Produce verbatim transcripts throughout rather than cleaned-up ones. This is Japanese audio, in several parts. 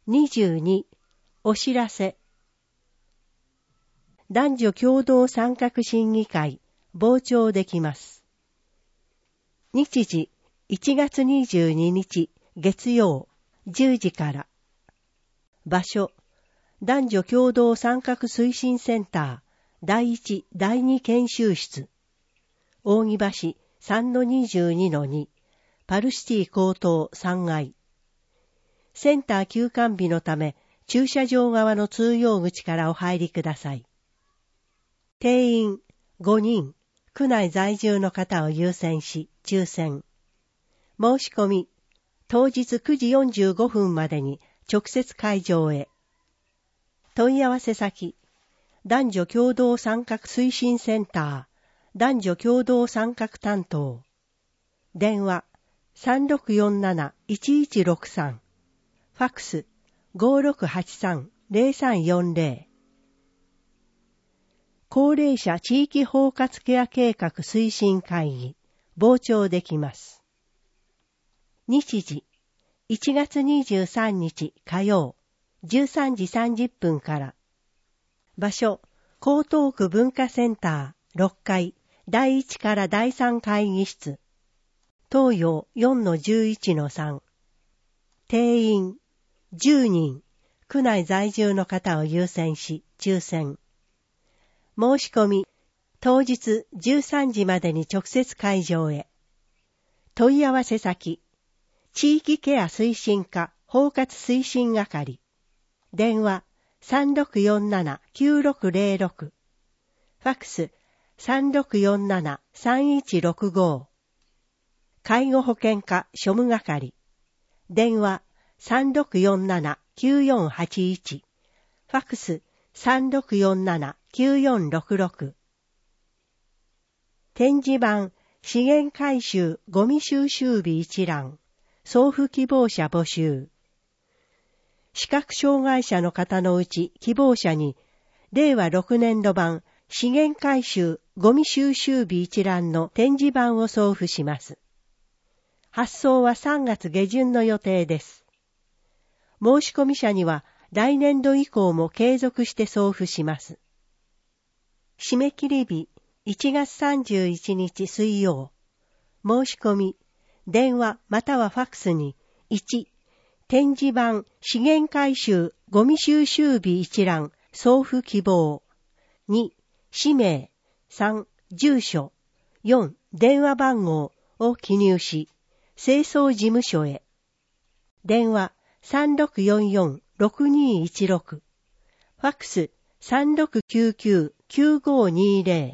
にじゅうに、お知らせ。男女共同参画審議会、傍聴できます。日時、いちがつにじゅうににち、月曜、じゅうじから。場所、男女共同参画推進センター、だいいち、だいに研修室。扇橋 さんのにじゅうにのに、パルシティ高等さんがい。センター休館日のため、駐車場側の通用口からお入りください。定員ごにん、区内在住の方を優先し、抽選。申し込み、当日くじよんじゅうごふんまでに直接会場へ。問い合わせ先、男女共同参画推進センター、男女共同参画担当。電話 さんろくよんなな いちいちろくさん。ファックス ごろくはちさん ぜろさんよんぜろ。高齢者地域包括ケア計画推進会議、傍聴できます。日時、いちがつにじゅうさんにち火曜、じゅうさんじさんじゅっぷんから。場所、江東区文化センターろっかい、だいいちからだいさん会議室。東洋 よんのじゅういちのさん。定員じゅうにん、区内在住の方を優先し、抽選。申し込み、当日じゅうさんじまでに直接会場へ。問い合わせ先、地域ケア推進課包括推進係。電話 さんろくよんなな きゅうろくぜろろく。ファックス さんろくよんなな さんいちろくご。介護保険課庶務係。電話 さんろくよんなな きゅうよんはちいち。ファックス さんろくよんなな きゅうよんろくろく。展示板資源回収ゴミ収集日一覧。送付希望者募集。視覚障害者の方のうち希望者に、れいわろくねんど版資源回収ゴミ収集日一覧の展示板を送付します。発送はさんがつげじゅんの予定です。申し込み者には来年度以降も継続して送付します。締め切り日いちがつさんじゅういちにち水曜。申し込み、電話またはファックスにいち、展示板資源回収ゴミ収集日一覧送付希望。に、氏名。さん、住所。よん、電話番号を記入し、清掃事務所へ。電話 さんろくよんよんろくにいちろく。ファックス さんろくきゅうきゅうきゅうごにぜろ。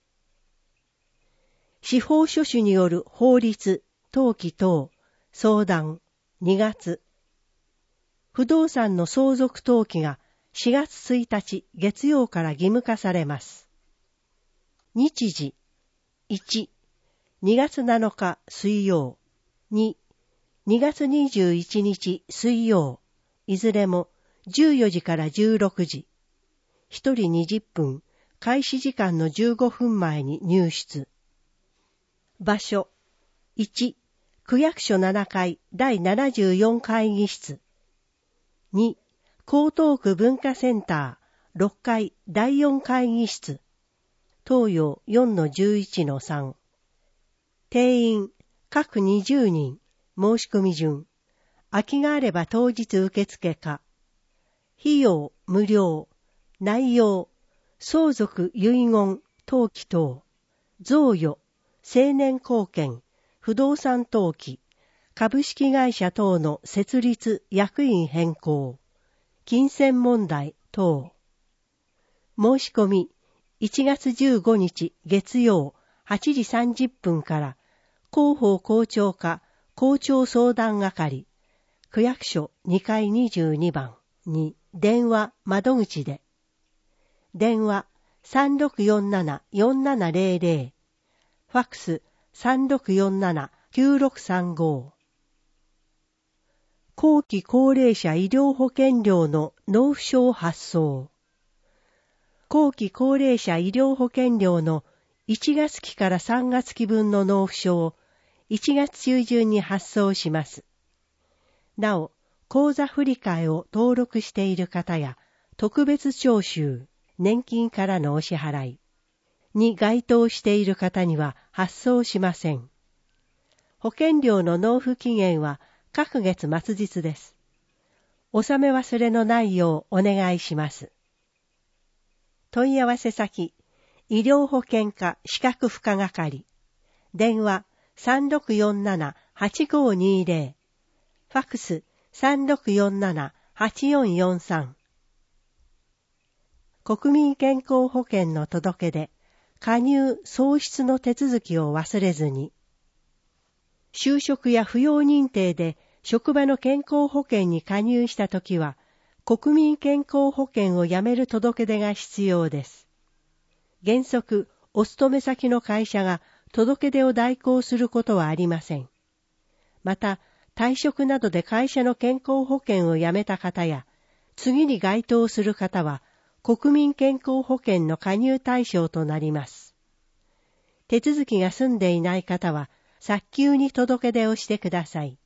司法書士による法律、登記等、相談、にがつ。不動産の相続登記がしがつついたち月曜から義務化されます。日時、いち、にがつなのか水曜、に、にがつにじゅういちにち水曜、いずれもじゅうよじからじゅうろくじ。ひとりにじゅっぷん、開始時間のじゅうごふんまえに入室。場所、いち、区役所ななかいだいななじゅうよん会議室。に、江東区文化センターろっかいだいよん会議室。東洋 よんのじゅういちのさん。定員、各にじゅうにん、申し込み順。空きがあれば当日受付か。費用、無料。内容、相続遺言、登記等。贈与、成年後見、不動産登記、株式会社等の設立役員変更、金銭問題等。申し込み、いちがつじゅうごにち月曜はちじさんじゅっぷんから広報校長課校長相談係、区役所にかいにじゅうにばんに電話窓口で。電話 さんろくよんななよんななぜろぜろ。ファックス さんろくよんななきゅうろくさんご。後期高齢者医療保険料の納付書を発送。後期高齢者医療保険料のいちがつきからさんがつき分の納付書をいちがつちゅうじゅんに発送します。なお、 口座振替を登録している方や、特別徴収、年金からのお支払いに該当している方には発送しません。保険料の納付期限は各月末日です。納め忘れのないようお願いします。問い合わせ先、医療保険課資格付加係、電話 さんろくよんななはちごにぜろ、ファックス さんろくよんななはちよんよんさん。国民健康保険の届け出、加入創出の手続きを忘れずに、就職や扶養認定で職場の健康保険に加入したときは、国民健康保険をやめる届け出が必要です。原則、お勤め先の会社が届け出を代行することはありません。また、退職などで会社の健康保険をやめた方や、次に該当する方は、国民健康保険の加入対象となります。手続きが済んでいない方は、早急に届け出をしてください。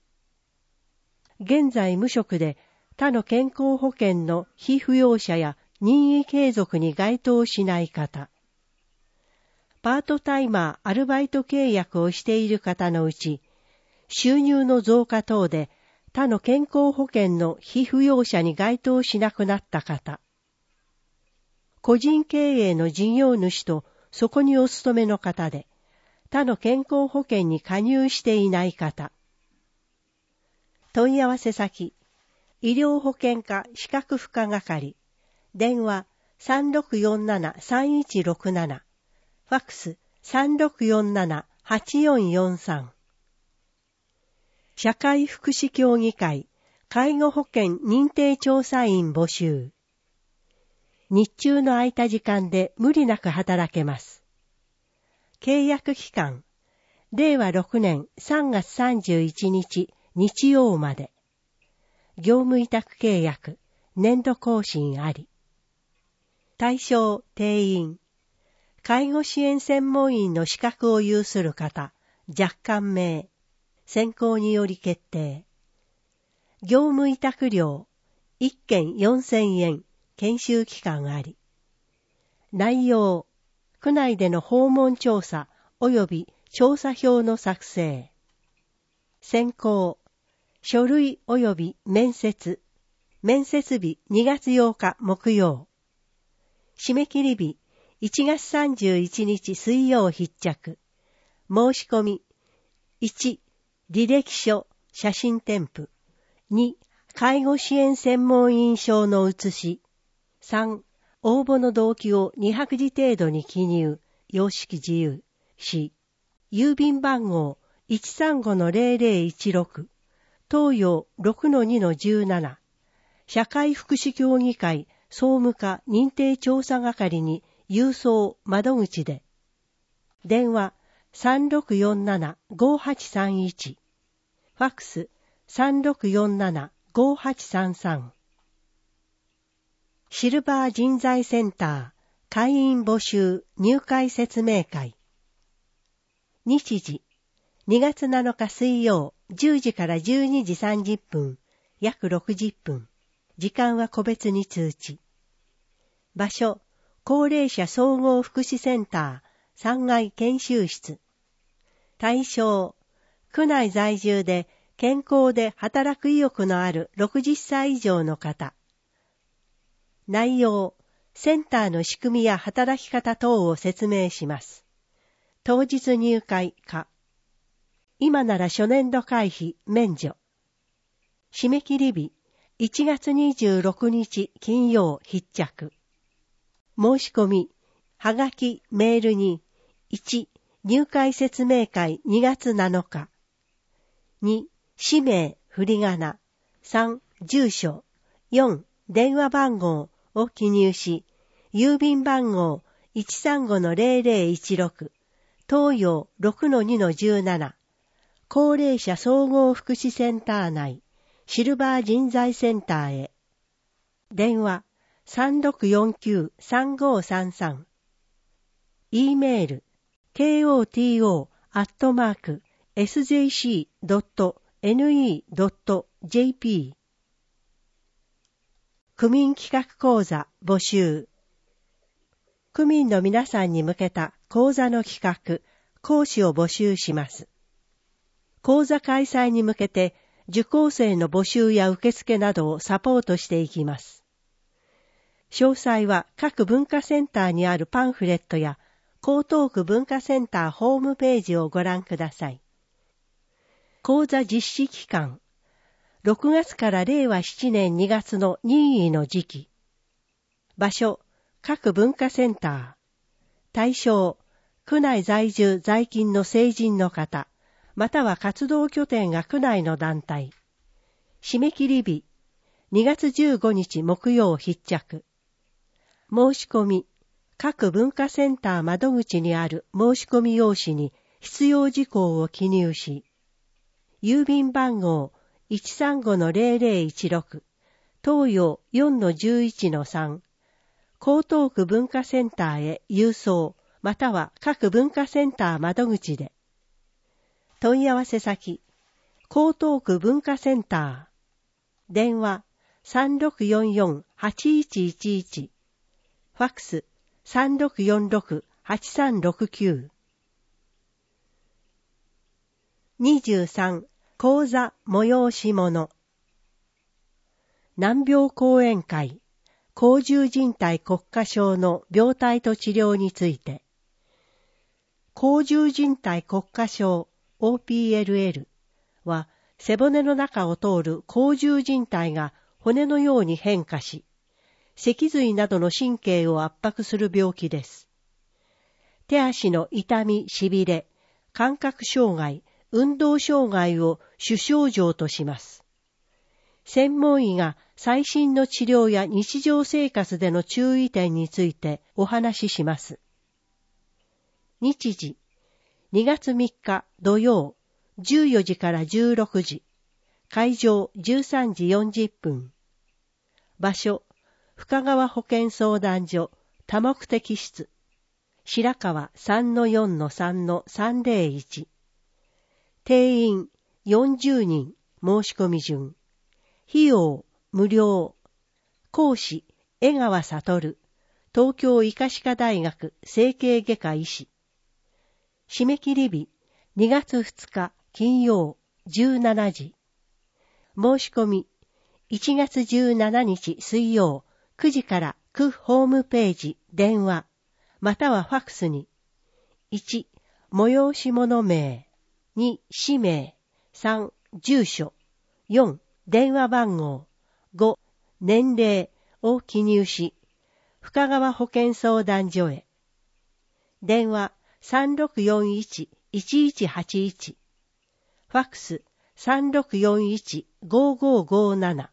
現在無職で他の健康保険の被扶養者や任意継続に該当しない方、パートタイマー・アルバイト契約をしている方のうち、収入の増加等で他の健康保険の被扶養者に該当しなくなった方、個人経営の事業主とそこにお勤めの方で、他の健康保険に加入していない方、問い合わせ先、医療保険課資格付加係、電話 さんろくよんななさんいちろくなな、ファックス さんろくよんななはちよんよんさん。社会福祉協議会介護保険認定調査員募集。日中の空いた時間で無理なく働けます。契約期間、れいわろくねんさんがつさんじゅういちにち日曜まで。業務委託契約、年度更新あり。対象、定員。介護支援専門員の資格を有する方、若干名。選考により決定。業務委託料、いっけんよんせんえん、研修期間あり。内容、区内での訪問調査及び調査票の作成。選考、書類及び面接。面接日にがつようか木曜。締め切り日いちがつさんじゅういちにち水曜必着。申し込みいち、履歴書、写真添付。に、介護支援専門員証の写し。さん、応募の動機をにはくじ程度に記入。様式自由。よん、郵便番号 いちさんごのぜろぜろいちろく。東洋 ろくのにのじゅうなな。社会福祉協議会総務課認定調査係に郵送窓口で。電話 さんろくよんななごはちさんいち。ファックス さんろくよんななごはちさんさん。シルバー人材センター会員募集入会説明会。日時にがつなのか水曜じゅうじからじゅうにじさんじゅっぷん、約ろくじゅっぷん。時間は個別に通知。場所、高齢者総合福祉センターさんがい研修室。対象、区内在住で健康で働く意欲のあるろくじゅっさい以上の方。内容、センターの仕組みや働き方等を説明します。当日入会可。今なら初年度会費免除。締め切り日いちがつにじゅうろくにち金曜必着。申し込み、はがき、メールにいち、入会説明会にがつなのか。に、氏名、振り仮名。さん、住所。よん、電話番号を記入し、郵便番号 いちさんごのぜろぜろいちろく。東洋 ろくのにのじゅうなな。高齢者総合福祉センター内、シルバー人材センターへ。電話 さんろくよんきゅうさんごさんさん。E メール ケーオーティーオー アットマーク エスジェーシー ドット エヌイー ドット ジェーピー区民企画講座募集。区民の皆さんに向けた講座の企画、講師を募集します。講座開催に向けて受講生の募集や受付などをサポートしていきます。詳細は各文化センターにあるパンフレットや江東区文化センターホームページをご覧ください。講座実施期間、ろくがつかられいわななねんにがつの任意の時期。場所、各文化センター。対象、区内在住在勤の成人の方、または活動拠点が区内の団体。締め切り日、にがつじゅうごにち木曜必着。申し込み、各文化センター窓口にある申し込み用紙に必要事項を記入し、郵便番号 いちさんごのぜろぜろいちろく、東洋 よんのじゅういちのさん、江東区文化センターへ郵送、または各文化センター窓口で。問い合わせ先、江東区文化センター。電話 さんろくよんよんはちいちいちいち。ファックス さんろくよんろくはちさんろくきゅう。にじゅうさん、講座催し物。難病講演会、甲状靭帯骨化症の病態と治療について。甲状靭帯骨化症 オーピーエルエル は背骨の中を通る甲状靭帯が骨のように変化し、脊髄などの神経を圧迫する病気です。手足の痛み、しびれ、感覚障害、運動障害を主症状とします。専門医が最新の治療や日常生活での注意点についてお話しします。日時、にがつみっか土曜、じゅうよじからじゅうろくじ、会場じゅうさんじよんじゅっぷん。場所、深川保健相談所多目的室、白川 さんのよんのさんのさんぜろいち。定員よんじゅうにん、申し込み順。費用無料。講師江川悟、東京医科歯科大学整形外科医師。締め切り日にがつふつか金曜じゅうしちじ。申し込みいちがつじゅうしちにち水曜くじから区ホームページ電話またはファックスにいち催し物名、に氏名、さん住所、よん電話番号、ご年齢を記入し深川保健相談所へ。電話さんろくよんいちいちいちはちいち、ファックスさんろくよんいちごごごなな。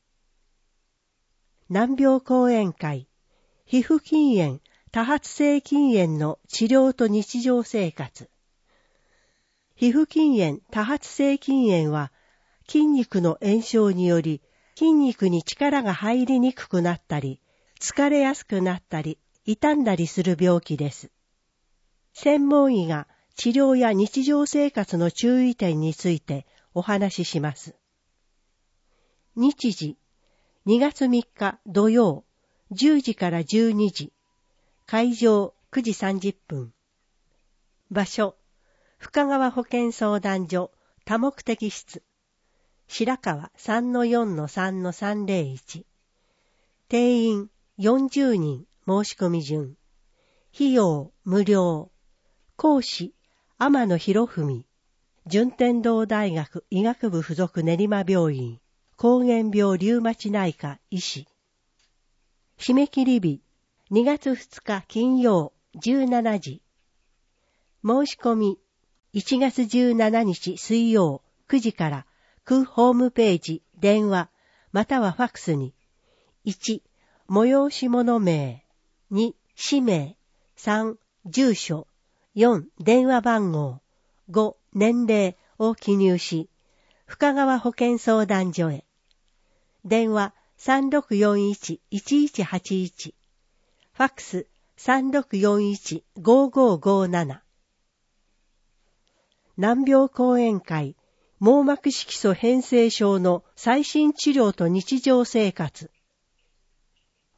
難病講演会、皮膚筋炎、多発性筋炎の治療と日常生活。皮膚筋炎、多発性筋炎は筋肉の炎症により筋肉に力が入りにくくなったり、疲れやすくなったり、傷んだりする病気です。専門医が治療や日常生活の注意点についてお話しします。日時、にがつみっか土曜、じゅうじからじゅうにじ、会場くじさんじゅっぷん。場所、深川保健相談所多目的室、白川 さんのよんのさんのさんぜろいち。定員よんじゅうにん、申し込み順。費用無料。講師天野博文、順天堂大学医学部附属練馬病院膠原病リウマチ内科医師。締め切り日にがつふつか金曜じゅうしちじ。申し込みいちがつじゅうしちにち水曜くじから区ホームページ電話またはファックスにいち催し物名、に氏名、さん住所、よん電話番号、ご年齢を記入し深川保健相談所へ。電話さんろくよんいちいちいちはちいち、ファックスさんろくよんいちごごごなな。難病講演会、網膜色素変性症の最新治療と日常生活。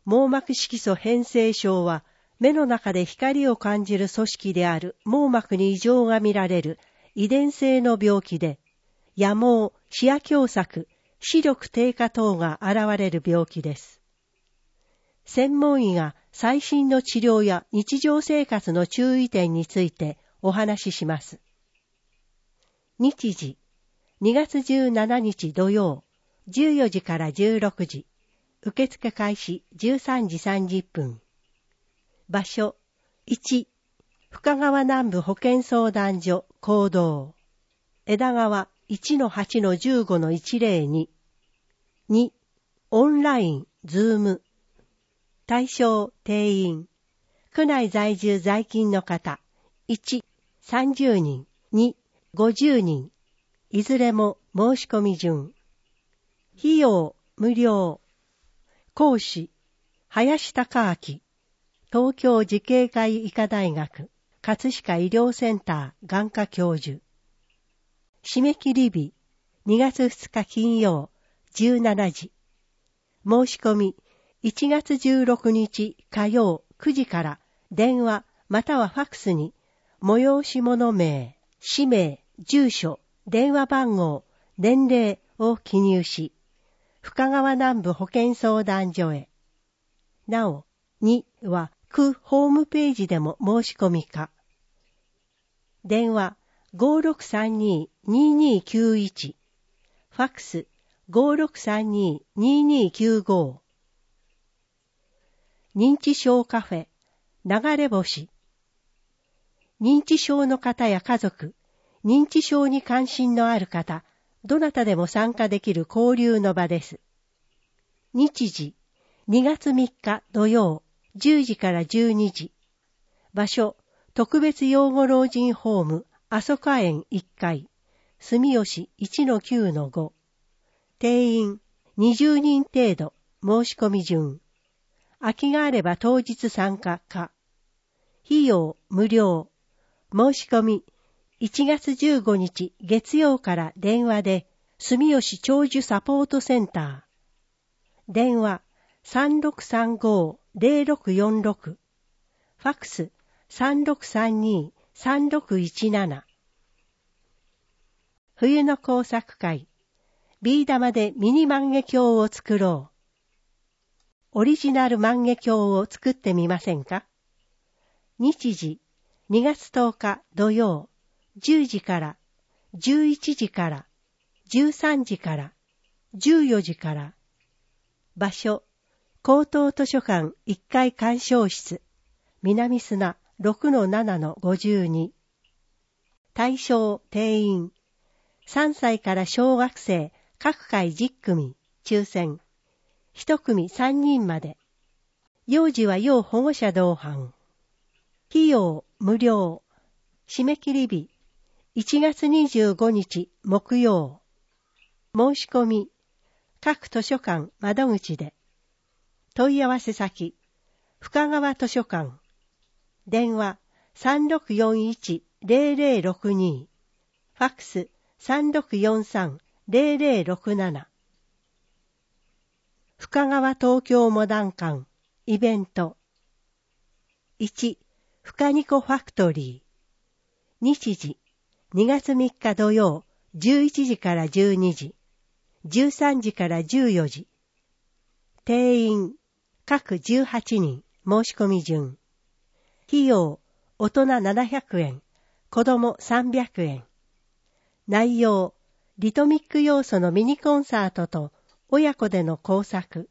網膜色素変性症は、目の中で光を感じる組織である網膜に異常が見られる遺伝性の病気で、夜盲、視野狭窄、視力低下等が現れる病気です。専門医が最新の治療や日常生活の注意点についてお話しします。日時、にがつじゅうしちにち土曜、じゅうよじからじゅうろくじ、受付開始じゅうさんじさんじゅっぷん。場所、いち、深川南部保健相談所講堂、枝川 いちのはちのじゅうごのいちぜろに、に、オンライン、ズーム、対象、定員、区内在住在勤の方、いち、さんじゅうにん、に、ごじゅうにん、いずれも申し込み順。費用、無料。講師、林孝明、東京慈恵会医科大学、葛飾医療センター眼科教授。締め切り日、にがつふつか金曜、じゅうしちじ。申し込み、いちがつじゅうろくにち火曜くじから電話またはファックスに、催し物名、氏名、住所、電話番号、年齢を記入し、深川南部保健相談所へ。なお、には区ホームページでも申し込みか。電話 ごーろくさんにーにーにーきゅういち、ファックス ごーろくさんにーにーにーきゅうご。認知症カフェ、流れ星。認知症の方や家族、認知症に関心のある方、どなたでも参加できる交流の場です。日時、にがつみっか土曜、じゅうじからじゅうにじ。場所、特別養護老人ホーム、あそか園いっかい、住吉 いちのきゅうのご。定員、にじゅうにん程度、申し込み順。空きがあれば当日参加か。費用、無料。申し込み、いちがつじゅうごにち月曜から電話で、住吉長寿サポートセンター。電話 さんろくさんごーぜろろくよんろく。ファックス さんろくさんにーさんろくいちなな。冬の工作会。ビー玉でミニ万華鏡を作ろう。オリジナル万華鏡を作ってみませんか？日時、にがつとおか土曜、じゅうじから、じゅういちじから、じゅうさんじから、じゅうよじから。場所、高等図書館いっかい鑑賞室、南砂 ろくのななのごじゅうに。対象、定員、さんさいから小学生各回じゅっくみ、抽選。一組さんにんまで。幼児は要保護者同伴。費用無料。締め切り日いちがつにじゅうごにち木曜。申し込み各図書館窓口で。問い合わせ先深川図書館。電話 さんろくよんいちぜろぜろろくに。ファックス さんろくよんさんぜろぜろろくなな。深川東京モダン館イベント。いち. 深ニコファクトリー。日時、にがつみっか土曜、じゅういちじからじゅうにじ、じゅうさんじからじゅうよじ。定員、各じゅうはちにん、申し込み順。費用、大人ななひゃくえん、子供さんびゃくえん。内容、リトミック要素のミニコンサートと、親子での工作。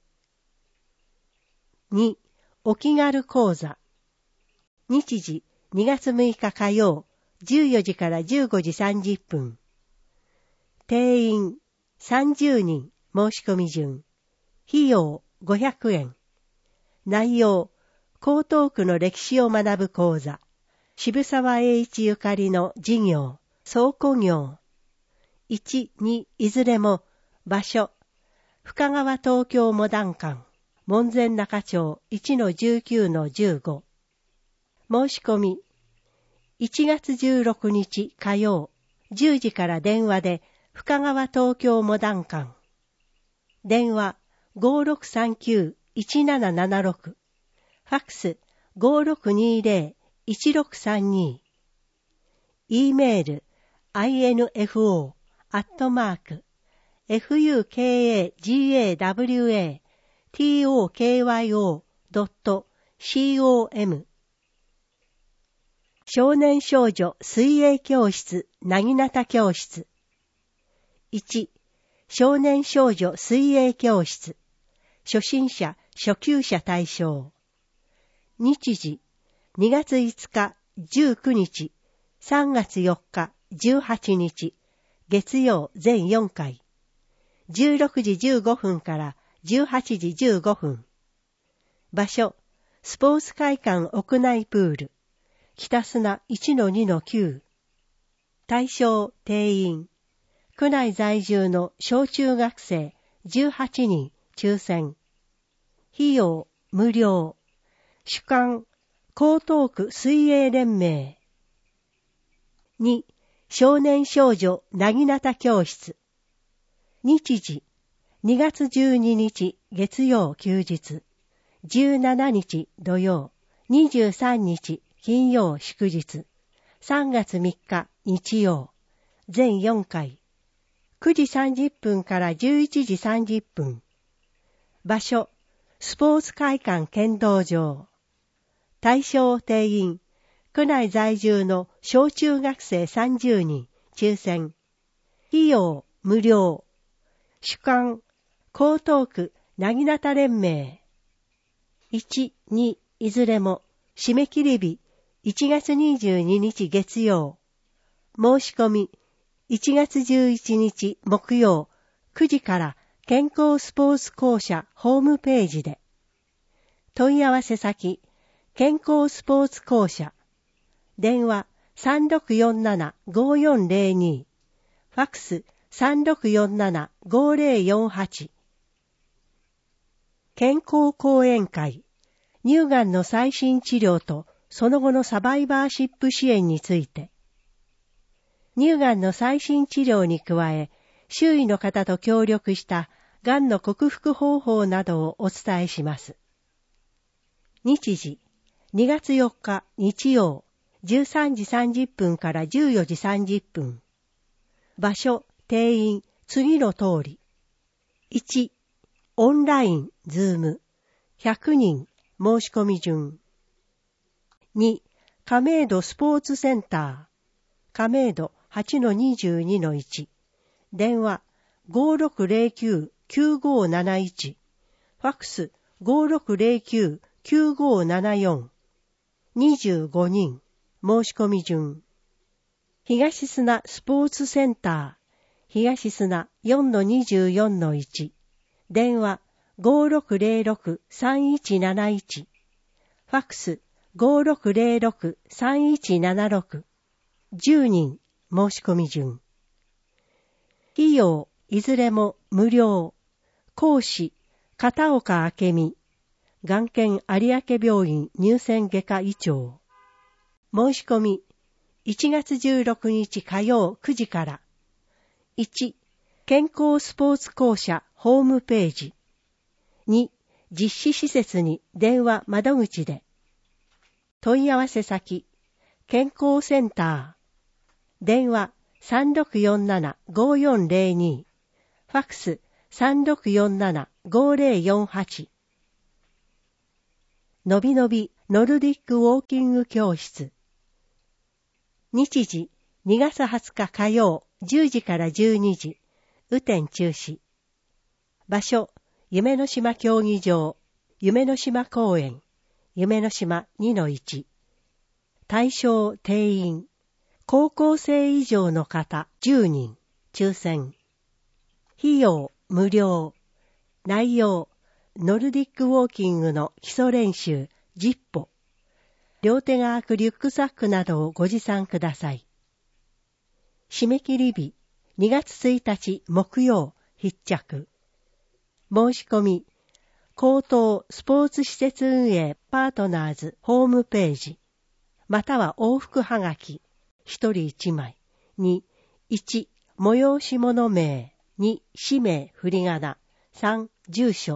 に. お気軽講座。日時、にがつむいか火曜、じゅうよじからじゅうごじさんじゅっぷん。定員、さんじゅうにん、申し込み順。費用、ごひゃくえん。内容、江東区の歴史を学ぶ講座。渋沢栄一ゆかりの事業、倉庫業。いち、にいずれも、場所、深川東京モダン館、門前仲町 いちのじゅうきゅうのじゅうご。申し込み、いちがつじゅうろくにち火曜、じゅうじから電話で、深川東京モダン館。電話 ごーろくさんきゅういちななななろく、ファックス ごろくにーぜろ いちろくさんに、e メール アイエヌエフオー アットマーク ファク ドット コム 少年少女水泳教室なぎなた教室。いち. 少年少女水泳教室初心者初級者対象。日時にがついつかじゅうくにち、さんがつよっかじゅうはちにち、月曜全よんかい。じゅうろくじじゅうごふんからじゅうはちじじゅうごふん。場所、スポーツ会館屋内プール、北砂 いちのにのきゅう。対象定員、区内在住の小中学生じゅうはちにん抽選。費用無料。主管、江東区水泳連盟。に. 少年少女なぎなた教室。日時、にがつじゅうににち月曜休日、じゅうしちにち土曜、にじゅうさんにち金曜祝日、さんがつみっか日曜、全よんかい、くじさんじゅっぷんからじゅういちじさんじゅっぷん。場所、スポーツ会館剣道場。対象定員、区内在住の小中学生さんじゅうにん、抽選。費用無料。主管、江東区なぎなた連盟。いち、に、いずれも、締め切り日、いちがつにじゅうににち月曜。申し込み、いちがつじゅういちにち木曜、くじから健康スポーツ公社ホームページで。問い合わせ先、健康スポーツ公社。電話 さんろくよんなな ごよんぜろに、ファックス さんろくよんなな ごぜろよんはち。健康講演会、乳がんの最新治療とその後のサバイバーシップ支援について。乳がんの最新治療に加え、周囲の方と協力したがんの克服方法などをお伝えします。日時、にがつよっか日曜、じゅうさんじさんじゅっぷんからじゅうよじさんじゅっぷん。場所、定員、次の通り。いち. オンライン、ズーム、ひゃくにん、申し込み順。に. 亀戸スポーツセンター、亀戸 はちのにじゅうにのいち、電話 ごろくぜろきゅう きゅうごなないち、ファックス ごろくぜろきゅう きゅうごななよん、にじゅうごにん、申し込み順。東砂スポーツセンター、東砂 よんのにじゅうよんのいち、電話 ごろくぜろろく さんいちなないち、ファックス ごろくぜろろく さんいちななろく、じゅうにん、申し込み順。費用、いずれも無料。講師、片岡明美、がん研有明病院乳腺外科医長。申し込み、いちがつじゅうろくにち火曜くじから。いち. 健康スポーツ公社ホームページ。に. 実施施設に電話窓口で。問い合わせ先、健康センター。電話 さんろくよんなな ごよんぜろに、ファックス さんろくよんなな ごぜろよんはち。のびのびノルディックウォーキング教室。日時、にがつはつか火曜、じゅうじからじゅうにじ、雨天中止。場所、夢の島競技場、夢の島公園、夢の島 にのいち。対象定員、高校生以上の方じゅうにん、抽選。費用無料。内容、ノルディックウォーキングの基礎練習じゅっぽ。両手が空くリュックサックなどをご持参ください。締め切り日、にがつついたち木曜、必着。申し込み、高等スポーツ施設運営パートナーズホームページ、または往復はがき、ひとりいちまい。に、いち、催し物名。に、氏名、振り仮名。さん、住所。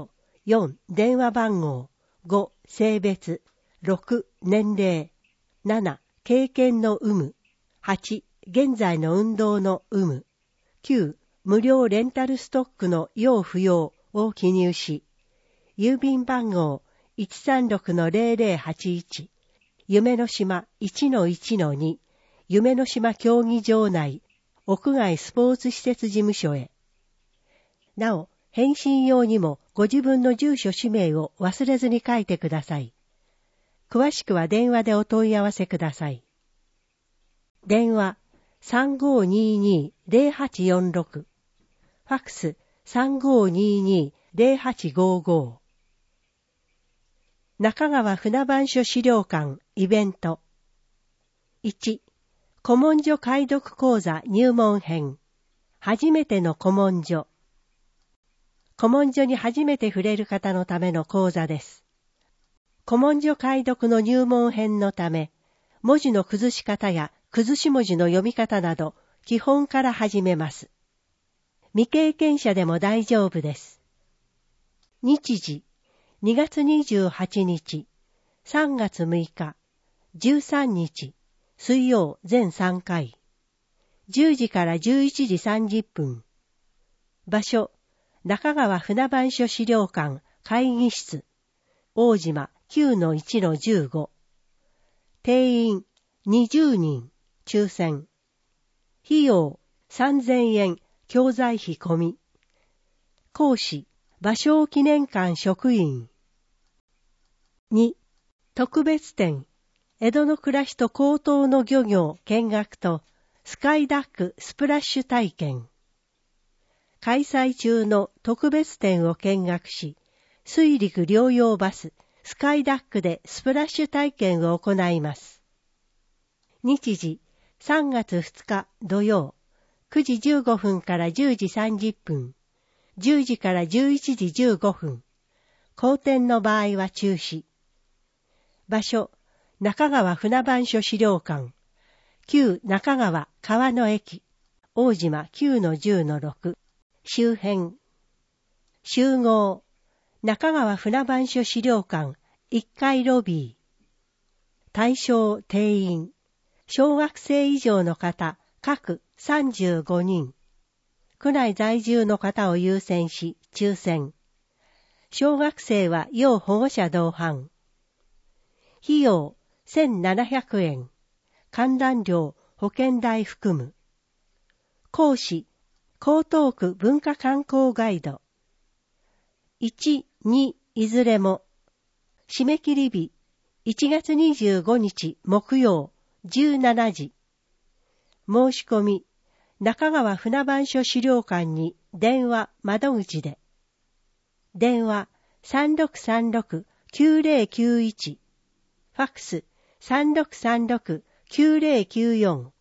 よん、電話番号、ご、性別、ろく、年齢、なな、経験の有無、はち、現在の運動の有無、きゅう、無料レンタルストックの要不要を記入し、郵便番号 いちさんろくのゼロゼロはちいち、夢の島 いちのいちのに、夢の島競技場内、屋外スポーツ施設事務所へ。なお、返信用にもご自分の住所氏名を忘れずに書いてください。詳しくは電話でお問い合わせください。電話 さんごーにーにーゼロはちよんろく、ファックス さんごーにーにーゼロはちごーごー。中川船番所資料館イベント。いち、古文書解読講座入門編。初めての古文書。古文書に初めて触れる方のための講座です。古文書解読の入門編のため、文字の崩し方や崩し文字の読み方など、基本から始めます。未経験者でも大丈夫です。日時、にがつにじゅうはちにち、さんがつむいか、じゅうさんにち、水曜全さんかい。じゅうじからじゅういちじさんじゅっぷん。場所、中川船番所資料館会議室、大島 きゅうのいちのじゅうご。定員にじゅうにん、抽選。費用さんぜんえん、教材費込み。講師、芭蕉記念館職員。に、特別展、江戸の暮らしと高等の漁業見学とスカイダックスプラッシュ体験。開催中の特別展を見学し、水陸両用バススカイダックでスプラッシュ体験を行います。日時、さんがつふつか土曜、くじじゅうごふんからじゅうじさんじゅっぷん、じゅうじからじゅういちじじゅうごふん、後展の場合は中止。場所、中川船番所資料館、旧中川川の駅、大島 きゅうのじゅうのろく、周辺。集合、中川船番所資料館いっかいロビー。対象定員、小学生以上の方、各さんじゅうごにん。区内在住の方を優先し、抽選。小学生は要保護者同伴。費用せんななひゃくえん。観覧料、保険代含む。講師、江東区文化観光ガイド。いち、にいずれも。締め切り日、いちがつにじゅうごにち木曜、じゅうしちじ。申し込み、中川船番所資料館に電話窓口で。電話 さんろくさんろくきゅうぜろきゅういち、ファックス さんろくさんろくきゅうぜろきゅうよん。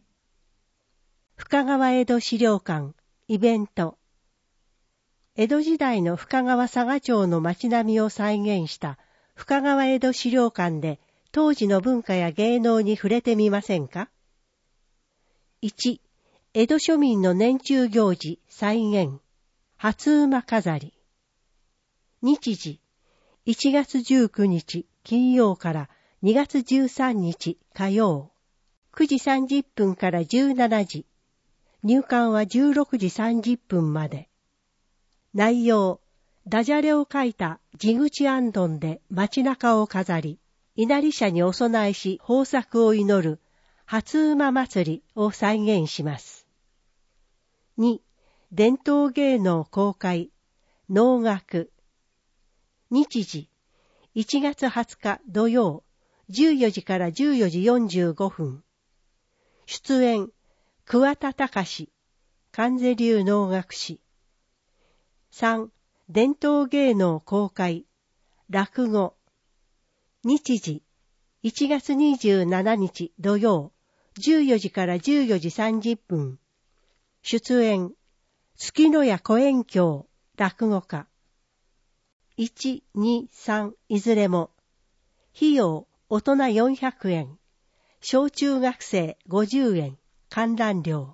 深川江戸資料館イベント。江戸時代の深川佐賀町の町並みを再現した深川江戸資料館で当時の文化や芸能に触れてみませんか？いち、江戸庶民の年中行事再現、初馬飾り。日時、いちがつじゅうくにち金曜からにがつじゅうさんにち火曜、くじさんじゅっぷんからじゅうしちじ、入館はじゅうろくじさんじゅっぷんまで。内容、ダジャレを書いた地口行灯で街中を飾り、稲荷社にお供えし豊作を祈る初馬祭りを再現します。に、伝統芸能公開、能楽。日時、いちがつはつか土曜、じゅうよじからじゅうよじよんじゅうごふん。出演、桑田隆、関西流能楽師。さん、伝統芸能公開、落語。日時、いちがつにじゅうしちにち土曜、じゅうよじからじゅうよじさんじゅっぷん。出演、月野谷小圓教、落語家。いち、に、さん、いずれも。費用、大人よんひゃくえん。小中学生ごじゅうえん。観覧料。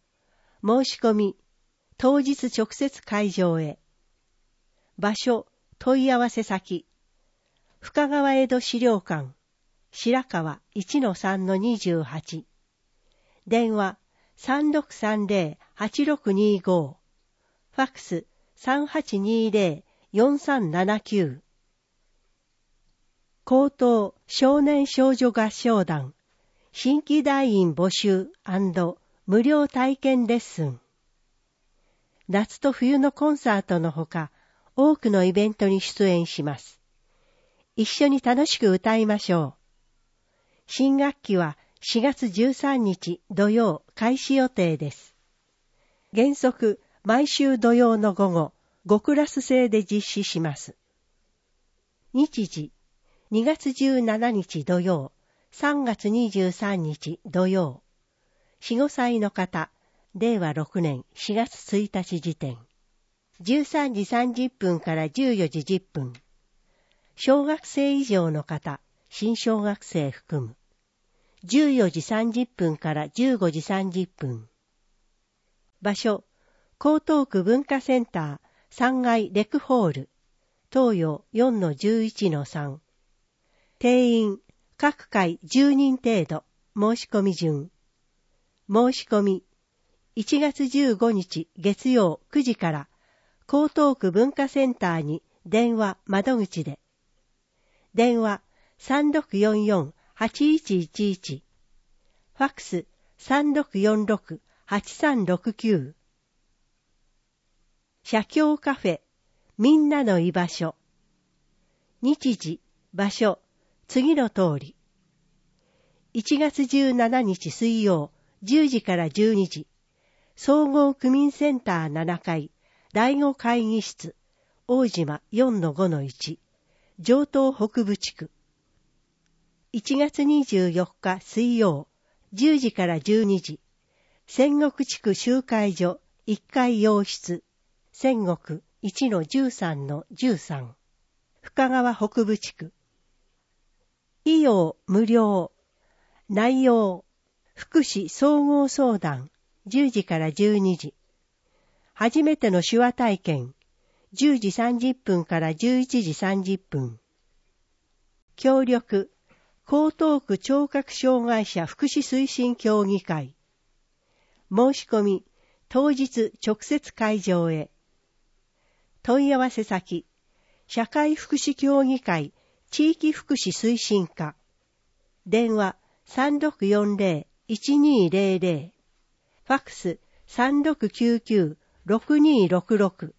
申し込み、当日直接会場へ。場所、 問い合わせ先、深川江戸資料館、白川 いちのさんのにじゅうはち、電話 さんろくさんぜろ はちろくにご、ファックス さんはちにぜろ よんさんななきゅう、高等少年少女合唱団、新規団員募集&無料体験レッスン。夏と冬のコンサートのほか、多くのイベントに出演します。一緒に楽しく歌いましょう。新学期はしがつじゅうさんにち土曜開始予定です。原則毎週土曜の午後、ごクラス制で実施します。日時、にがつじゅうしちにち土曜、さんがつにじゅうさんにち土曜。よん、ごさいの方、れいわろくねんしがつついたち時点。じゅうさんじさんじゅっぷんからじゅうよじじゅっぷん。小学生以上の方、新小学生含む。じゅうよじさんじゅっぷんからじゅうごじさんじゅっぷん。場所、江東区文化センターさんがいレクホール、東洋 よんのじゅういちのさん。定員、各回じゅうにん程度、申し込み順。申し込み、いちがつじゅうごにち月曜くじから江東区文化センターに電話窓口で。電話 さんろくよんよん はちいちいちいち、ファックス さんろくよんろく はちさんろくきゅう。写経カフェ、みんなの居場所。日時、場所、次の通り。いちがつじゅうしちにち水曜、じゅうじからじゅうにじ、総合区民センターななかい、第ご会議室、大島 よんのごのいち、城東北部地区。いちがつにじゅうよっか水曜、じゅうじからじゅうにじ、仙石地区集会所いっかい洋室、仙石 いちのじゅうさんのじゅうさん、深川北部地区。費用無料。内容、福祉総合相談、じゅうじからじゅうにじ。初めての手話体験、じゅうじさんじゅっぷんからじゅういちじさんじゅっぷん。協力、江東区聴覚障害者福祉推進協議会。申し込み、当日直接会場へ。問い合わせ先、社会福祉協議会地域福祉推進課。電話 さんろくよんぜろ いちにぜろぜろ。ファックス さんろくきゅうきゅう ろくにろくろく。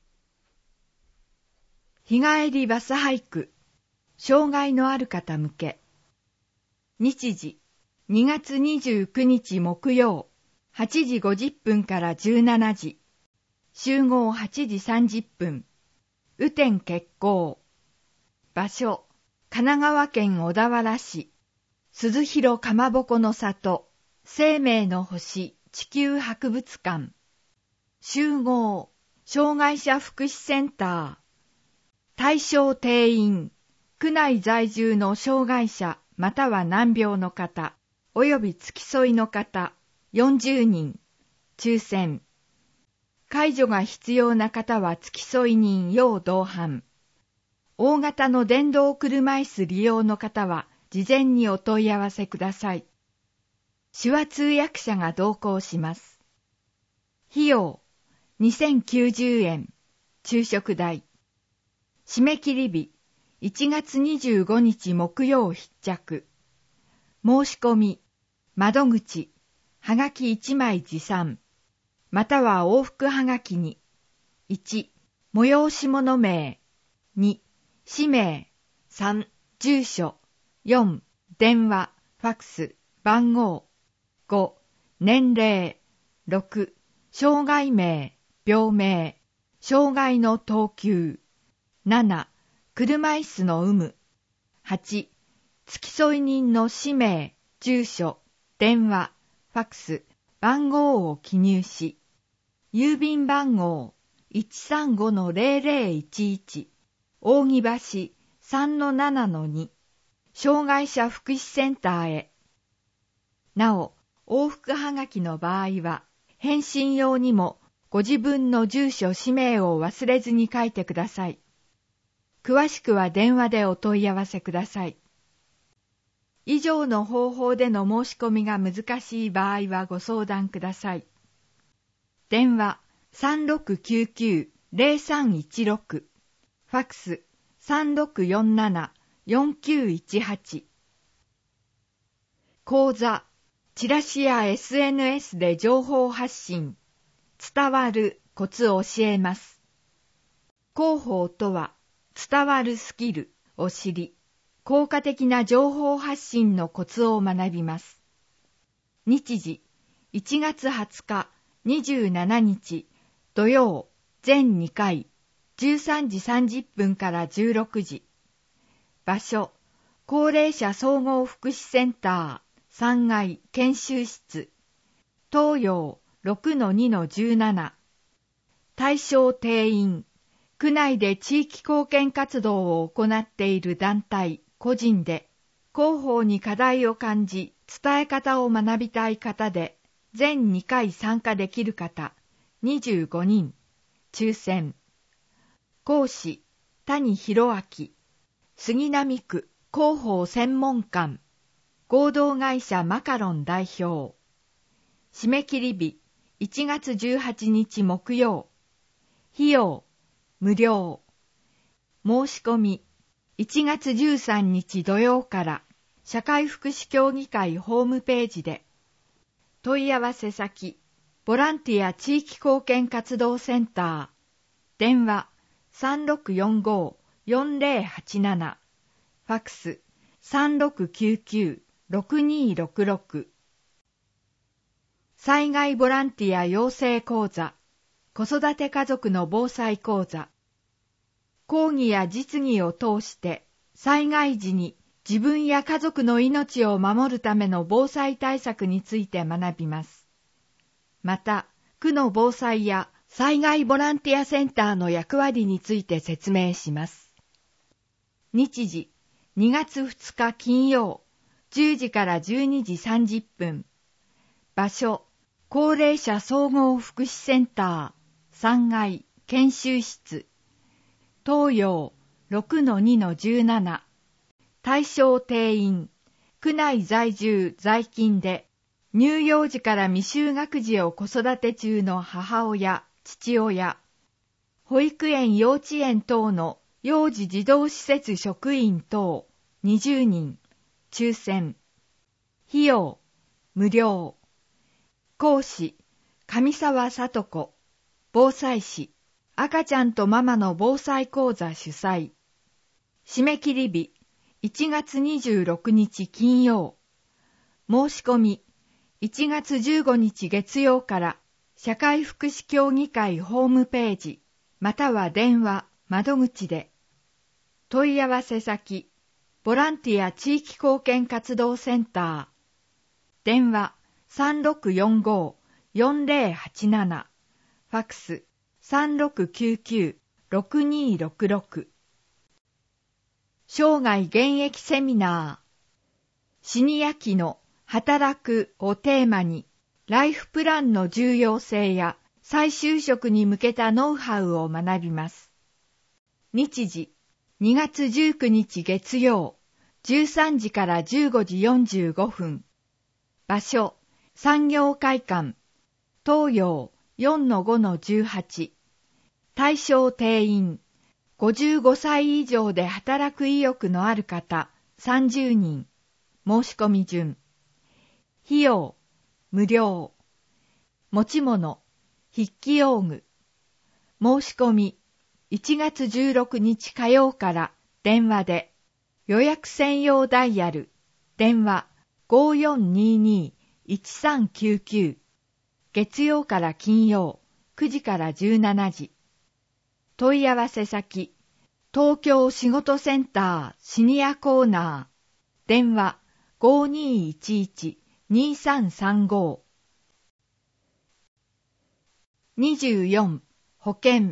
日帰りバスハク、障害のある方向け。日時、にがつにじゅうくにち木曜、はちじごじゅっぷんからじゅうしちじ。集合はちじさんじゅっぷん。雨天決行。場所、神奈川県小田原市。鈴広かまぼこの里、生命の星地球博物館。集合、障害者福祉センター。対象定員、区内在住の障害者または難病の方、および付き添いの方、よんじゅうにん。抽選。介助が必要な方は付き添い人要同伴。大型の電動車椅子利用の方は、事前にお問い合わせください。手話通訳者が同行します。費用、にせんきゅうじゅうえん、昼食代。締め切り日、いちがつにじゅうごにち木曜必着。申し込み、窓口、はがきいちまい持参、または往復はがきに、いち、催し物名、に、氏名、さん、住所、よん、電話、ファックス、番号、ご、年齢、ろく、障害名、病名、障害の等級、なな、車椅子の有無、はち、付き添い人の氏名、住所、電話、ファックス、番号を記入し、郵便番号 いちさんごのぜろぜろいちいち、扇橋 さんのななのに、障害者福祉センターへ。なお、往復はがきの場合は、返信用にもご自分の住所氏名を忘れずに書いてください。 詳しくは電話でお問い合わせください。以上の方法での申し込みが難しい場合はご相談ください。電話 さんろくきゅうきゅう ゼロさんいちろく、ファックス さんろくよんなな よんきゅういちはち。講座、チラシや エスエヌエス で情報発信、伝わるコツを教えます。広報とは、伝わるスキルを知り、効果的な情報発信のコツを学びます。日時、いちがつはつか、にじゅうしちにち、土曜、全にかい、じゅうさんじさんじゅっぷんからじゅうろくじ。場所、高齢者総合福祉センター、さんがい研修室、東洋 ろくのにのじゅうなな。対象定員、区内で地域貢献活動を行っている団体、個人で、広報に課題を感じ、伝え方を学びたい方で、全にかい参加できる方、にじゅうごにん、抽選。講師、谷博明、杉並区広報専門官、合同会社マカロン代表。締め切り日、いちがつじゅうはちにち木曜。費用、無料。申し込み、いちがつじゅうさんにち土曜から社会福祉協議会ホームページで。問い合わせ先、ボランティア地域貢献活動センター。電話 さんろくよんご よんゼロはちなな。ファックス さんろくきゅうきゅう ろくにろくろく。災害ボランティア養成講座、子育て家族の防災講座。講義や実技を通して災害時に自分や家族の命を守るための防災対策について学びます。また、区の防災や災害ボランティアセンターの役割について説明します。日時、にがつふつか金曜、じゅうじからじゅうにじさんじゅっぷん。場所、高齢者総合福祉センター、さんがい研修室。東洋 ろくのにのじゅうなな。対象定員、区内在住在勤で、乳幼児から未就学児を子育て中の母親、父親、保育園幼稚園等の幼児児童施設職員等にじゅうにん、抽選。費用、無料。講師、上沢聡子、防災士、赤ちゃんとママの防災講座主催。締め切り日、いちがつにじゅうろくにち金曜。申し込み、いちがつじゅうごにち月曜から社会福祉協議会ホームページ、または電話、窓口で。問い合わせ先、ボランティア地域貢献活動センター。電話 さんろくよんご よんゼロはちなな。ファックス さんろくきゅうきゅう ろくにろくろく。生涯現役セミナー。シニア期の働くをテーマに、ライフプランの重要性や再就職に向けたノウハウを学びます。日時、にがつじゅうくにち月曜、じゅうさんじからじゅうごじよんじゅうごふん。場所、産業会館、東洋 よんのごのじゅうはち。対象定員、ごじゅうごさい以上で働く意欲のある方さんじゅうにん。申し込み順。費用、無料。持ち物、筆記用具。申し込み、いちがつじゅうろくにち火曜から電話で。予約専用ダイヤル、電話 ごよんにに いちさんきゅうきゅう。月曜から金曜、くじからじゅうしちじ。問い合わせ先、東京仕事センターシニアコーナー、電話 ごにいちいち にさんさんご。にじゅうよん、保険。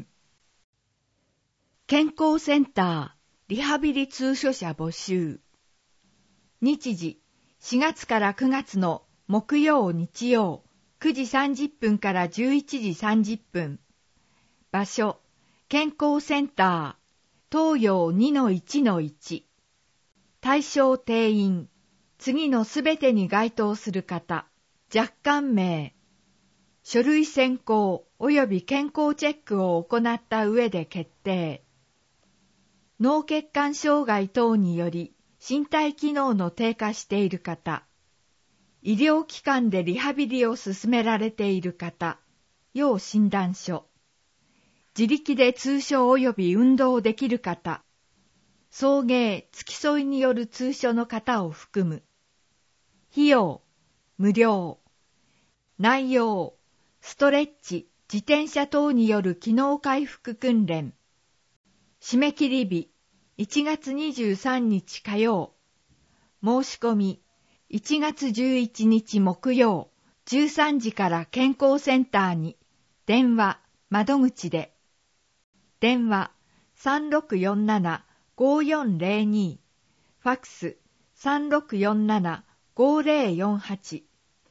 健康センター、リハビリ通所者募集。日時、しがつからくがつの木曜日曜、くじさんじゅっぷんからじゅういちじさんじゅっぷん。場所、健康センター、 東洋 にのいちのいち。対象定員。次のすべてに該当する方。若干名。書類選考及び健康チェックを行った上で決定。脳血管障害等により身体機能の低下している方。医療機関でリハビリを進められている方。要診断書。自力で通所及び運動できる方。送迎、付き添いによる通所の方を含む。費用、無料。内容、ストレッチ、自転車等による機能回復訓練。締め切り日、いちがつにじゅうさんにち火曜。申し込み、いちがつじゅういちにち木曜、じゅうさんじから健康センターに、電話、窓口で。電話、さんろくよんなな ごよんぜろに、ファックス、さんろくよんなな ごぜろよんはち。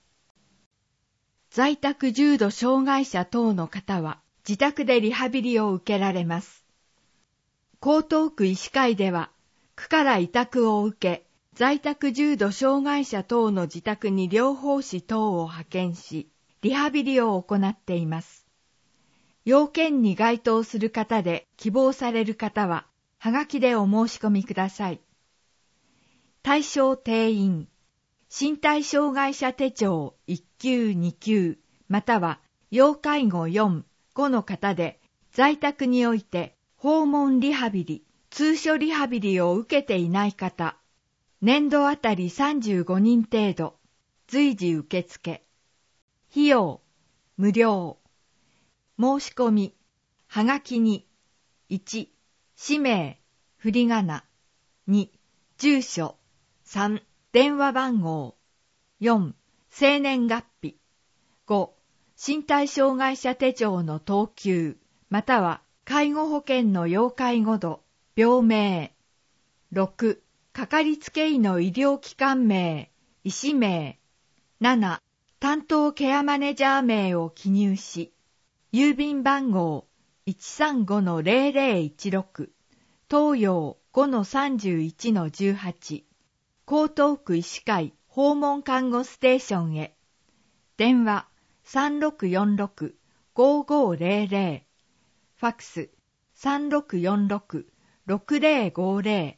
在宅重度障害者等の方は、自宅でリハビリを受けられます。江東区医師会では、区から委託を受け、在宅重度障害者等の自宅に療法士等を派遣し、リハビリを行っています。要件に該当する方で希望される方は、はがきでお申し込みください。対象定員、身体障害者手帳いっきゅうにきゅう、または要介護よん、ごの方で、在宅において訪問リハビリ、通所リハビリを受けていない方、年度あたりさんじゅうごにん程度、随時受付。費用、無料。申し込み、はがきに、いち、氏名、振り仮名、に、住所、さん、電話番号、よん、生年月日、ご、身体障害者手帳の等級、または介護保険の要介護度、病名、ろく、かかりつけ医の医療機関名、医師名、なな、担当ケアマネジャー名を記入し、郵便番号 いちさんごのぜろぜろいちろく、東洋 ごのさんじゅういちのじゅうはち、江東区医師会訪問看護ステーションへ。電話 さんろくよんろく ごごぜろぜろ、ファックス さんろくよんろく ろくぜろごぜろ。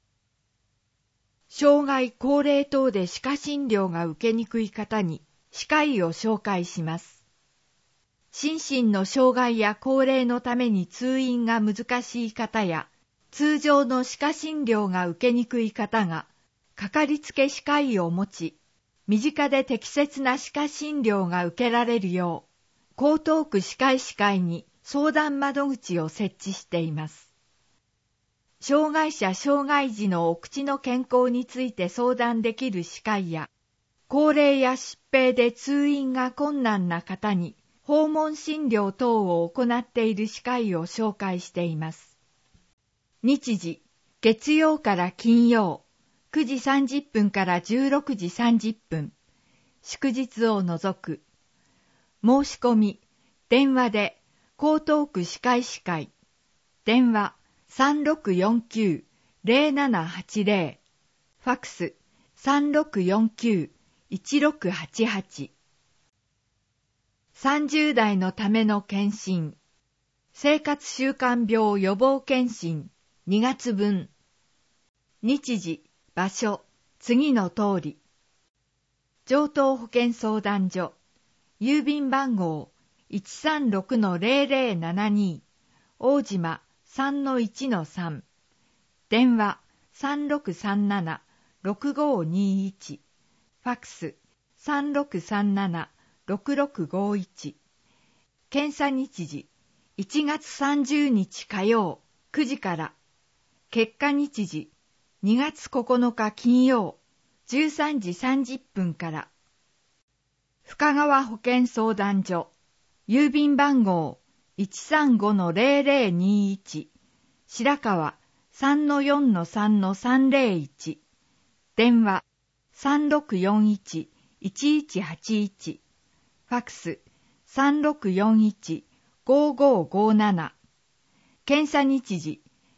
障害高齢等で歯科診療が受けにくい方に歯科医を紹介します。心身の障害や高齢のために通院が難しい方や、通常の歯科診療が受けにくい方が、かかりつけ歯科医を持ち、身近で適切な歯科診療が受けられるよう、江東区歯科医師会に相談窓口を設置しています。障害者障害児のお口の健康について相談できる歯科医や、高齢や疾病で通院が困難な方に訪問診療等を行っている歯科医を紹介しています。日時、月曜から金曜、くじさんじゅっぷんからじゅうろくじさんじゅっぷん、祝日を除く。申し込み、電話で、江東区歯科医師会、電話 さんろくよんきゅう ぜろななはちぜろ、ファックス さんろくよんきゅう いちろくはちはち。さんじゅう代のための検診、生活習慣病予防検診にがつぶん。日時、場所、次の通り。城東保健相談所、郵便番号 いちさんろくのぜろぜろななに、大島 さんのいちのさん、電話 さんろくさんなな ろくごにいち、ファックス さんろくさんなな ろくろくごいち。検査日時、いちがつさんじゅうにち火曜くじから。結果日時、にがつここのか金曜じゅうさんじさんじゅっぷんから。深川保健相談所、郵便番号 いちさんごのぜろぜろにいち、白川 さんのよんのさんのさんぜろいち、電話 さんろくよんいち いちいちはちいち、ファックス さんろくよんいち ごごごなな。検査日時、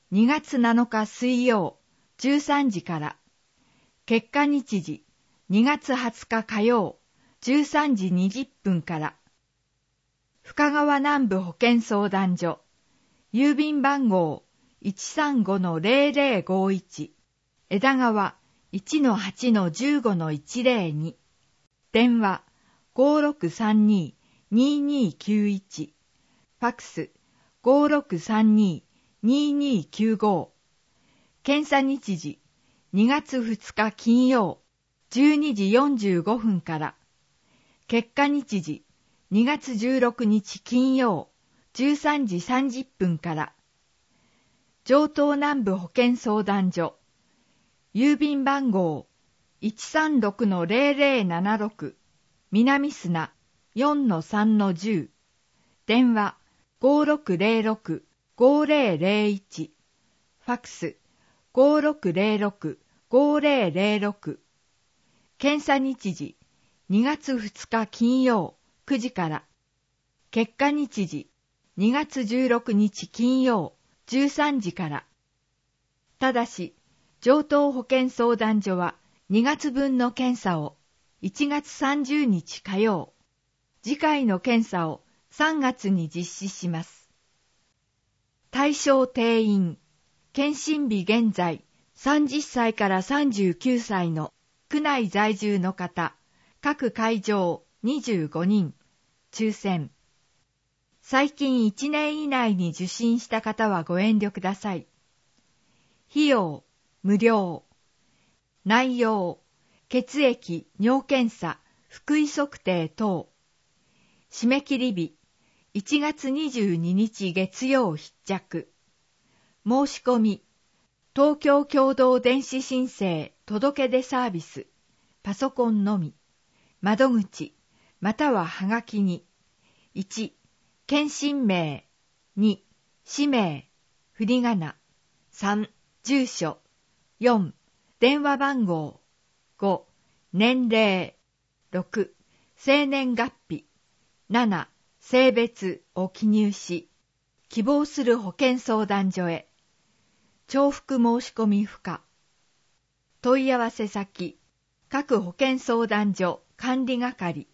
にがつなのか水曜じゅうさんじから、結果日時にがつはつか火曜じゅうさんじにじゅっぷんから、深川南部保健相談所、郵便番号 いちさんごのゼロゼロごいち、枝川 いちのはちのじゅうごのいちゼロに、電話 ごろくさんに にーにーきゅういち、ファックス ごろくさんに にーにーきゅうご、検査日時にがつふつか金曜じゅうにじよんじゅうごふんから、結果日時にがつじゅうろくにち金曜じゅうさんじさんじゅっぷんから、城東南部保健相談所、郵便番号 いちさんろくのゼロゼロななろく、南砂 よんのさんのじゅう、電話 ごろくゼロろく ごゼロゼロいち、ファックス ごろくゼロろく ごゼロゼロろく、検査日時にがつふつか金曜くじから、結果日時にがつじゅうろくにち金曜じゅうさんじから。ただし、城東保健相談所はにがつぶんの検査をいちがつさんじゅうにち火曜、次回の検査をさんがつに実施します。対象定員、検診日現在さんじゅっさいからさんじゅうきゅうさいの区内在住の方、各会場にじゅうごにん、抽選。最近いちねん以内に受診した方はご遠慮ください。費用、無料。内容、血液、尿検査、腹囲測定等。締め切り日、いちがつにじゅうににち月曜必着。申し込み、東京共同電子申請届出サービス、パソコンのみ。窓口、またははがきに。いち、検診名。に、氏名。振り仮名。さん、住所。よん、電話番号。ご、年齢。ろく、生年月日。なな、性別を記入し、希望する保健相談所へ。重複申し込み不可。問い合わせ先、各保健相談所管理係。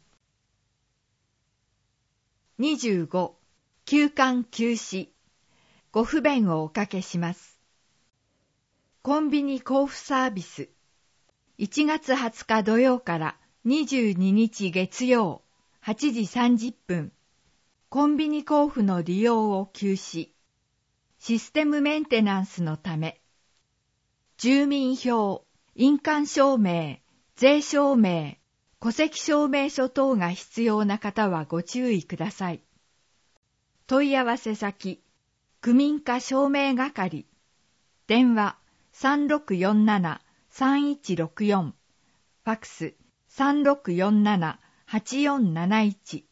にじゅうご、休館休止。ご不便をおかけします。コンビニ交付サービス。いちがつはつか土曜からにじゅうににち月曜はちじさんじゅっぷん。コンビニ交付の利用を休止。システムメンテナンスのため。住民票、印鑑証明、税証明、戸籍証明書等が必要な方はご注意ください。問い合わせ先、区民課証明係。電話 さんろくよんななさんいちろくよん、ファックス さんろくよんななはちよんなないち。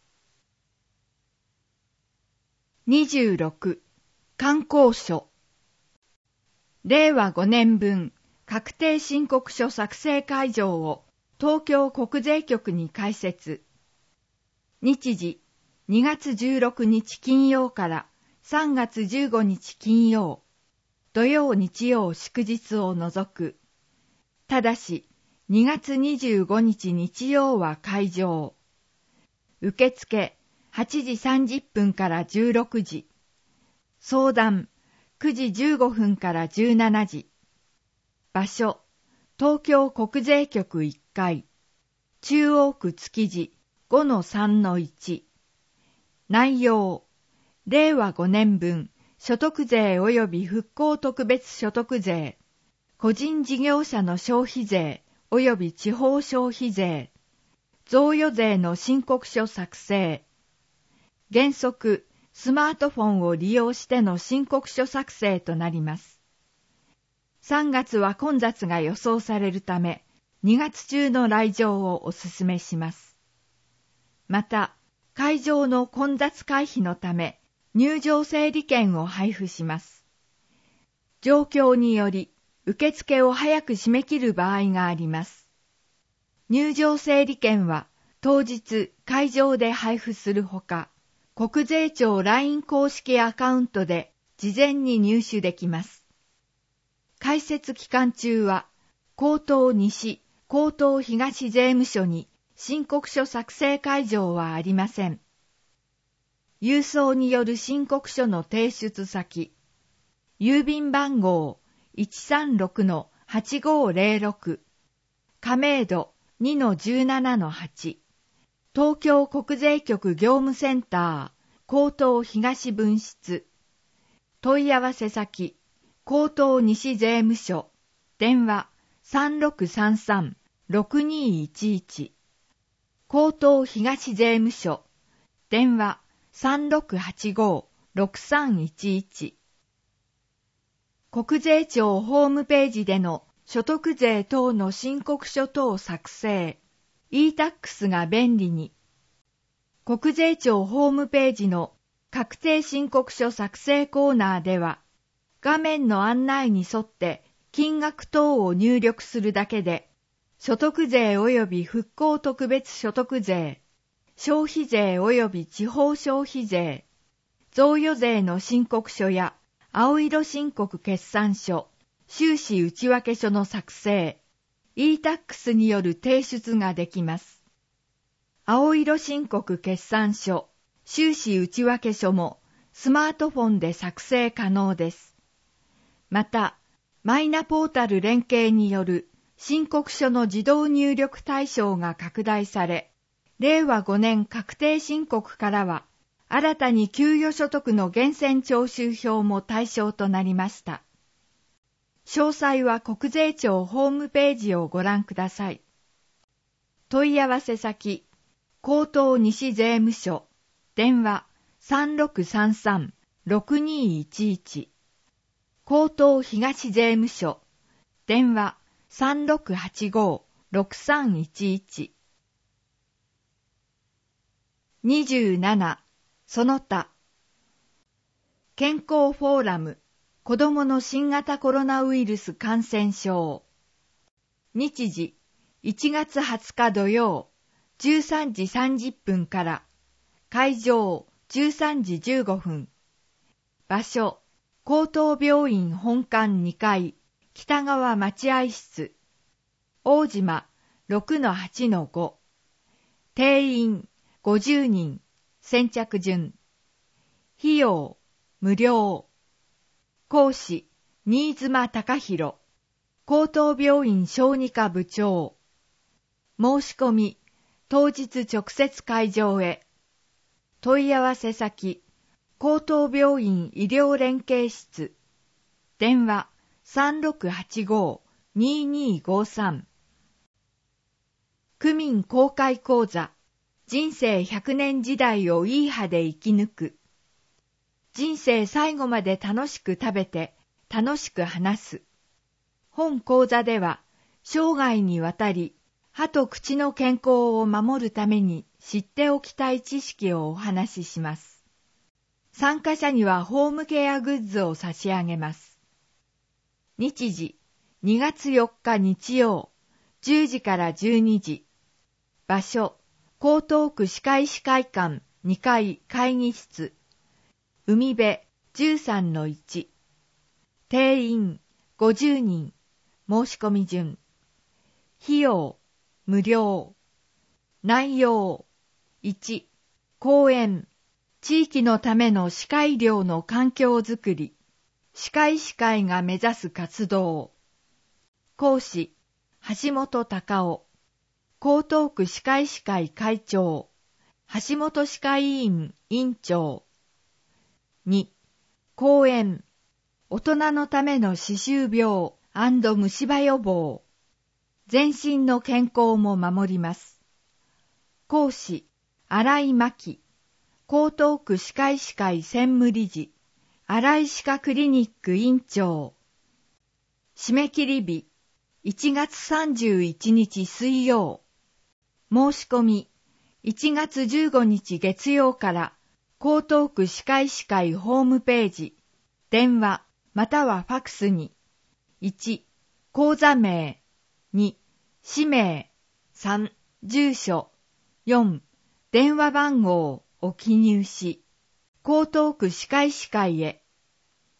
にじゅうろく、観光書。れいわごねんぶん確定申告書作成会場を東京国税局に開設。日時にがつじゅうろくにち金曜からさんがつじゅうごにち金曜、土曜日曜祝日を除く。ただしにがつにじゅうごにち日曜は会場。受付はちじさんじゅっぷんからじゅうろくじ。相談くじじゅうごふんからじゅうしちじ。場所東京国税局いっかい。中央区築地 ごのさんのいち。内容、れいわごねんぶん所得税及び復興特別所得税、個人事業者の消費税及び地方消費税、贈与税の申告書作成。原則、スマートフォンを利用しての申告書作成となります。さんがつは混雑が予想されるため、にがつ中の来場をお勧めします。また、会場の混雑回避のため、入場整理券を配布します。状況により、受付を早く締め切る場合があります。入場整理券は、当日会場で配布するほか、国税庁 ライン 公式アカウントで事前に入手できます。開設期間中は、江東西、江東東税務署に申告書作成会場はありません。郵送による申告書の提出先、郵便番号 いちさんろくのはちごぜろろく、亀戸 にのじゅうななのはち、東京国税局業務センター、江東東分室、問い合わせ先、江東西税務署、電話 さんろくさんさんろくにいちいち、江東東税務署、電話 さんろくはちごろくさんいちいち。国税庁ホームページでの所得税等の申告書等作成、イータックス が便利に。国税庁ホームページの確定申告書作成コーナーでは、画面の案内に沿って金額等を入力するだけで、所得税及び復興特別所得税、消費税及び地方消費税、贈与税の申告書や青色申告決算書、収支内訳書の作成、イータックス による提出ができます。青色申告決算書、収支内訳書もスマートフォンで作成可能です。また、マイナポータル連携による申告書の自動入力対象が拡大され、れいわごねん確定申告からは、新たに給与所得の源泉徴収票も対象となりました。詳細は国税庁ホームページをご覧ください。問い合わせ先、江東西税務署、電話 さんろくさんさんろくにいちいち、江東東税務署、電話 さんろくはちごろくさんいちいち。にじゅうなな、その他。健康フォーラム、子どもの新型コロナウイルス感染症。日時、いちがつはつか土曜、じゅうさんじさんじゅっぷんから、会場じゅうさんじじゅうごふん。場所、江東病院本館にかい、北側待合室。大島 ろくのはちのご。定員ごじゅうにん、先着順。費用、無料。講師、新妻隆弘。江東病院小児科部長。申し込み、当日直接会場へ。問い合わせ先、江東病院医療連携室。電話 さんろくはちごににごさん。区民公開講座、人生ひゃくねん時代をいい歯で生き抜く。人生最後まで楽しく食べて、楽しく話す。本講座では、生涯にわたり、歯と口の健康を守るために知っておきたい知識をお話しします。参加者にはホームケアグッズを差し上げます。日時、にがつよっか日曜、じゅうじからじゅうにじ。場所、江東区歯科医師会館にかい会議室。海辺 じゅうさんのいち。定員ごじゅうにん。申し込み順。費用、無料。内容、いち、講演。地域のための歯科医療の環境づくり。歯科医師会が目指す活動。講師、橋本隆夫。江東区歯科医師会会長。橋本歯科医院院長。に、講演。大人のための歯周病&虫歯予防。全身の健康も守ります。講師、新井真希。江東区歯科医師会専務理事。新井歯科クリニック院長。締め切り日、いちがつさんじゅういちにち水曜。申し込み、いちがつじゅうごにち月曜から、江東区歯科医師会ホームページ、電話、またはファクスに、いち、講座名、に、氏名、さん、住所、よん、電話番号を記入し、江東区歯科医師会へ、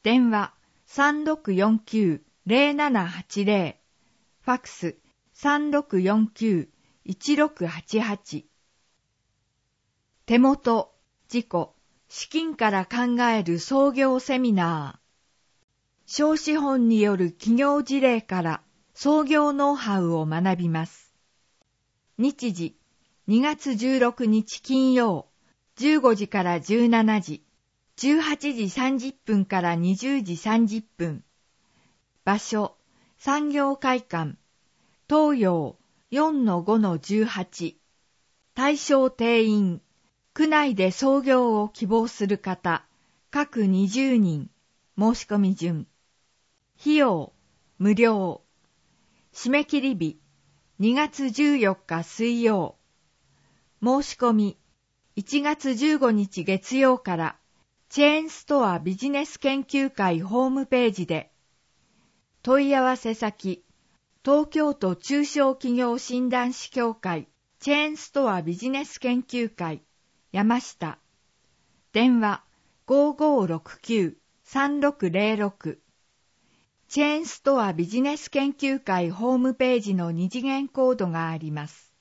電話 さんろくよんきゅう ゼロななはちゼロ、ファックス さんろくよんきゅう いちろくはちはち。手元、自己、資金から考える創業セミナー。小資本による企業事例から創業ノウハウを学びます。日時、にがつじゅうろくにち金曜、じゅうごじからじゅうしちじ、じゅうはちじさんじゅっぷんからにじゅうじさんじゅっぷん。場所、産業会館、東洋 よんのごのじゅうはち。対象定員、区内で創業を希望する方、各にじゅうにん、申し込み順。費用、無料。締め切り日、にがつじゅうよっか水曜。申し込み、いちがつじゅうごにち月曜から、チェーンストアビジネス研究会ホームページで。問い合わせ先、東京都中小企業診断士協会、チェーンストアビジネス研究会、山下。電話 ごーごーろくきゅう さんろくゼロろく。チェーンストアビジネス研究会ホームページの二次元コードがあります。